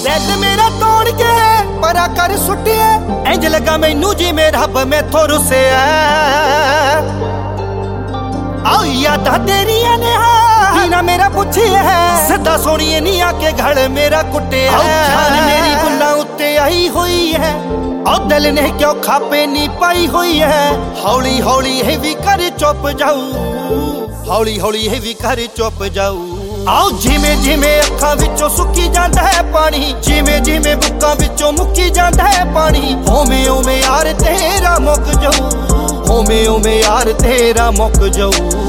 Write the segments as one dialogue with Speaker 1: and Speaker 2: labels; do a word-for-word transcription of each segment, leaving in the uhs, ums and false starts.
Speaker 1: दिल मेरा तोड़ के परा कर सुटिया इंज लगा मैनू जिवें रब मैथों रुसिया आओ यादां तेरियां ने ना मेरा पुछिया है सदा सोनिए नी आके घर मेरा कुटिया जान मेरी गुल्लां उत्ते आई हुई है और दिल ने क्यों खापे नी पाई हुई है हौली हौली है भी कर चुप जाऊं हौली हौली है भी कर चुप जाऊं आओ जिमें जिमें अखां विचों सुक्की जांदा है पानी जिमें जिमें बुक्कां विचों मुक्की जांदा है पानी होमे होमे यार तेरा मुक जाऊं होमे होमे यार तेरा मुक जाऊं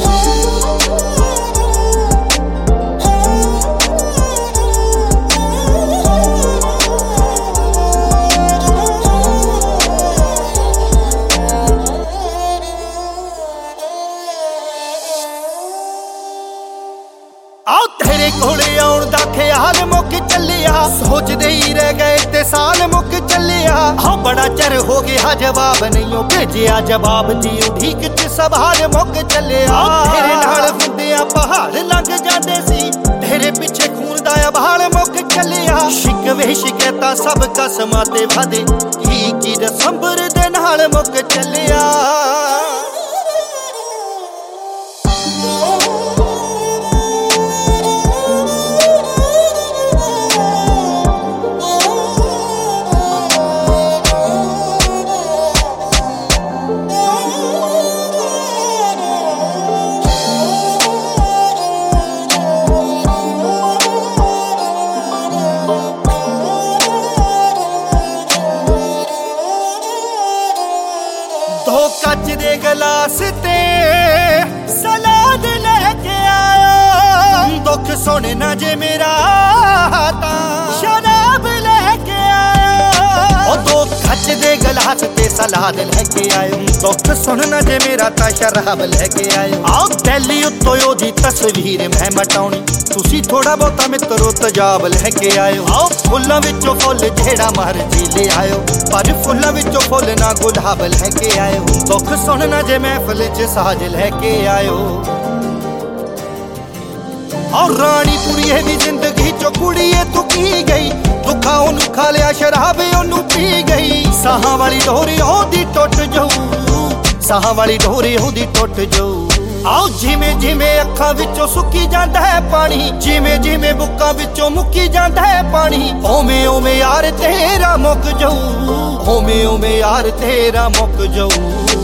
Speaker 1: आओ तेरे कोले आउण दा ख्याल मुक चलिया सोचदे ही रह गए ते साल मुक चलिया हाँ बड़ा चर हो गया जवाब नहीं भेजिया जवाब दी उड़ीक च सवाल मुक चलिया तेरे नाल हुंदियां पहाड़ लंघ जांदे सी तेरे पिछे खून दा अभाल मुक चलिया शिकवे शिकैतां सब कसमां ते वादे की की दसंबर दे नाल मुक चलिया दो कच दे गलास ते सलाद लेके आयो दुख सुन ना जे मेरा तां शराब लेके आयो दो कच दे गलास ते सलाद लेके आयो दुख सुन ना जे मेरा तां शराब लेके आयो आओ दिल्ली उत्तों ओदी तस्वीर मैं मटाउणी तुसी थोड़ा बहुता मित्रो तजाब लेके आयो आओ फुल्लां विचों फुल जेड़ा मर्जी ले आयो पर फुल्लां विचों फुल ना गुलाब लेके आयो दुख सुन ना जे महफिल च साज लेके आयो और रानी कुड़िए दी जिंदगी चो कुड़िए तू की गई दुखा ओनू खा लिया शराब ओनू पी गई साहां वाली डोरी ओदी टुट जाऊ साहां वाली डोरी ओदी टुट जाऊ आओ जिमें जिमें अखां विचों सुक्की जांदा है पानी जिमें जिमें बुक्कां विचों मुक्की जांदा है पानी होमे होमे यार तेरा मुक जाऊं होमे होमे यार तेरा मुक जाऊं